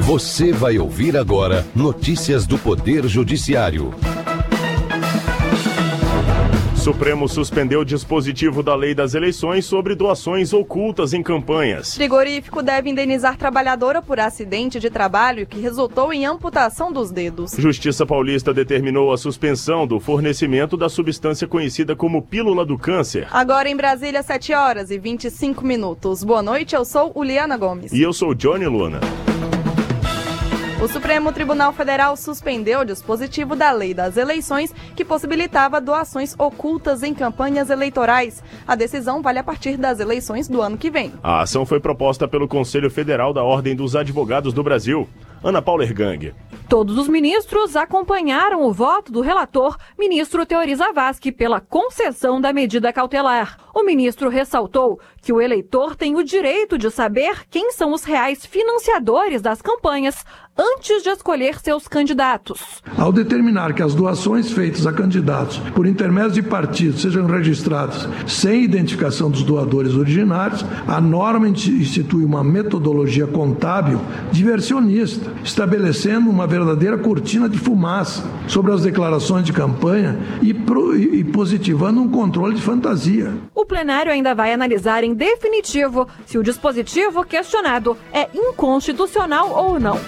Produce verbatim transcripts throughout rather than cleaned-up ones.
Você vai ouvir agora notícias do Poder Judiciário. Supremo suspendeu o dispositivo da Lei das Eleições sobre doações ocultas em campanhas. Frigorífico deve indenizar trabalhadora por acidente de trabalho que resultou em amputação dos dedos. Justiça Paulista determinou a suspensão do fornecimento da substância conhecida como pílula do câncer. Agora em Brasília, sete horas e vinte e cinco minutos. Boa noite, eu sou Uliana Gomes. E eu sou Johnny Luna. O Supremo Tribunal Federal suspendeu o dispositivo da Lei das Eleições que possibilitava doações ocultas em campanhas eleitorais. A decisão vale a partir das eleições do ano que vem. A ação foi proposta pelo Conselho Federal da Ordem dos Advogados do Brasil. Ana Paula Ergang. Todos os ministros acompanharam o voto do relator, ministro Teori Zavascki, pela concessão da medida cautelar. O ministro ressaltou que o eleitor tem o direito de saber quem são os reais financiadores das campanhas antes de escolher seus candidatos. Ao determinar que as doações feitas a candidatos por intermédio de partidos sejam registradas sem identificação dos doadores originários, a norma institui uma metodologia contábil diversionista, estabelecendo uma verdadeira cortina de fumaça sobre as declarações de campanha e, pro, e positivando um controle de fantasia. O plenário ainda vai analisar em definitivo se o dispositivo questionado é inconstitucional ou não.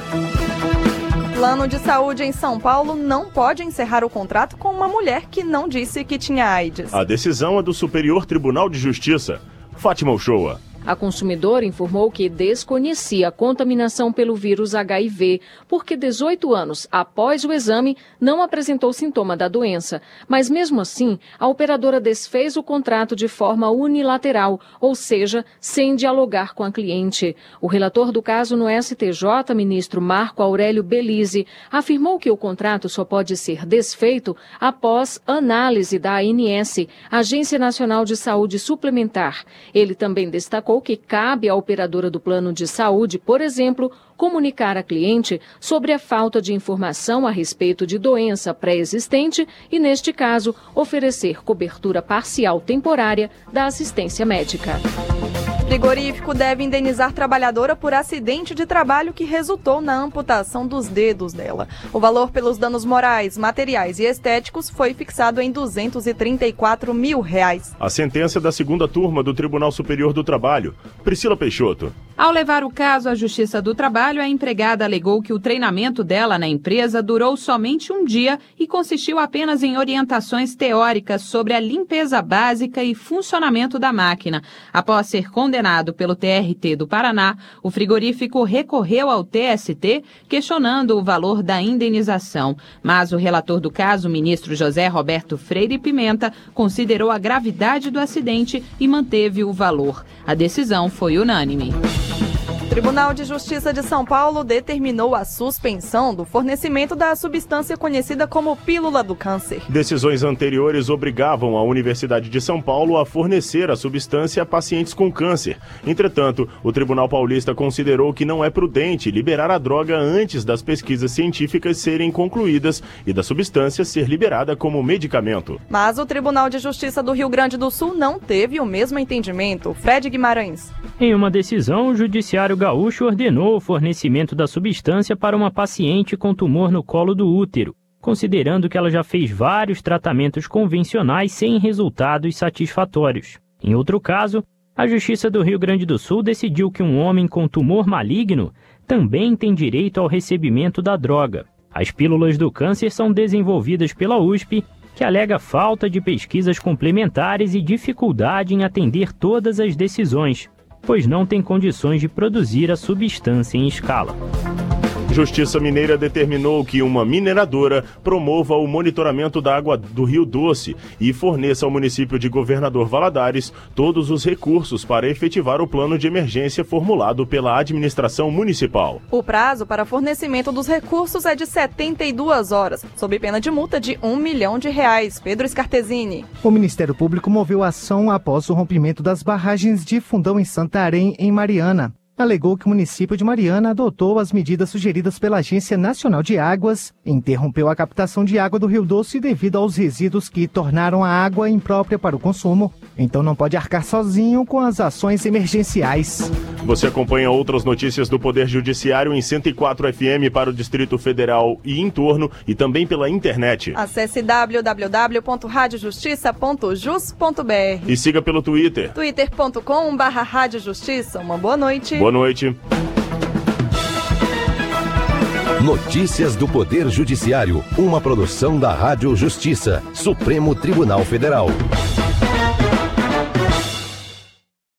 Plano de saúde em São Paulo não pode encerrar o contrato com uma mulher que não disse que tinha AIDS. A decisão é do Superior Tribunal de Justiça. Fátima Uchoa. A consumidora informou que desconhecia a contaminação pelo vírus H I V, porque dezoito anos após o exame não apresentou sintoma da doença. Mas mesmo assim, a operadora desfez o contrato de forma unilateral, ou seja, sem dialogar com a cliente. O relator do caso no S T J, ministro Marco Aurélio Belize, afirmou que o contrato só pode ser desfeito após análise da A N S, Agência Nacional de Saúde Suplementar. Ele também destacou que cabe à operadora do plano de saúde, por exemplo, comunicar à cliente sobre a falta de informação a respeito de doença pré-existente e, neste caso, oferecer cobertura parcial temporária da assistência médica. Frigorífico deve indenizar trabalhadora por acidente de trabalho que resultou na amputação dos dedos dela. O valor pelos danos morais, materiais e estéticos foi fixado em duzentos e trinta e quatro mil reais. A sentença da segunda turma do Tribunal Superior do Trabalho. Priscila Peixoto. Ao levar o caso à Justiça do Trabalho, a empregada alegou que o treinamento dela na empresa durou somente um dia e consistiu apenas em orientações teóricas sobre a limpeza básica e funcionamento da máquina. Após ser condenado pelo T R T do Paraná, o frigorífico recorreu ao T S T, questionando o valor da indenização. Mas o relator do caso, o ministro José Roberto Freire Pimenta, considerou a gravidade do acidente e manteve o valor. A decisão foi unânime. O Tribunal de Justiça de São Paulo determinou a suspensão do fornecimento da substância conhecida como pílula do câncer. Decisões anteriores obrigavam a Universidade de São Paulo a fornecer a substância a pacientes com câncer. Entretanto, o Tribunal Paulista considerou que não é prudente liberar a droga antes das pesquisas científicas serem concluídas e da substância ser liberada como medicamento. Mas o Tribunal de Justiça do Rio Grande do Sul não teve o mesmo entendimento. Fred Guimarães. Em uma decisão, o Judiciário Gaúcho ordenou o fornecimento da substância para uma paciente com tumor no colo do útero, considerando que ela já fez vários tratamentos convencionais sem resultados satisfatórios. Em outro caso, a Justiça do Rio Grande do Sul decidiu que um homem com tumor maligno também tem direito ao recebimento da droga. As pílulas do câncer são desenvolvidas pela U S P, que alega falta de pesquisas complementares e dificuldade em atender todas as decisões, pois não tem condições de produzir a substância em escala. Justiça Mineira determinou que uma mineradora promova o monitoramento da água do Rio Doce e forneça ao município de Governador Valadares todos os recursos para efetivar o plano de emergência formulado pela administração municipal. O prazo para fornecimento dos recursos é de setenta e duas horas, sob pena de multa de um milhão de reais. Pedro Scartesini. O Ministério Público moveu a ação após o rompimento das barragens de Fundão em Santarém, em Mariana. alegou que o município de Mariana adotou as medidas sugeridas pela Agência Nacional de Águas, interrompeu a captação de água do Rio Doce devido aos resíduos que tornaram a água imprópria para o consumo. Então não pode arcar sozinho com as ações emergenciais. Você acompanha outras notícias do Poder Judiciário em cento e quatro F M para o Distrito Federal e entorno e também pela internet. Acesse w w w ponto rádio justiça ponto jus ponto b r e siga pelo Twitter. twitter ponto com barra rádio justiça. Uma boa noite. Boa noite. Notícias do Poder Judiciário, uma produção da Rádio Justiça, Supremo Tribunal Federal.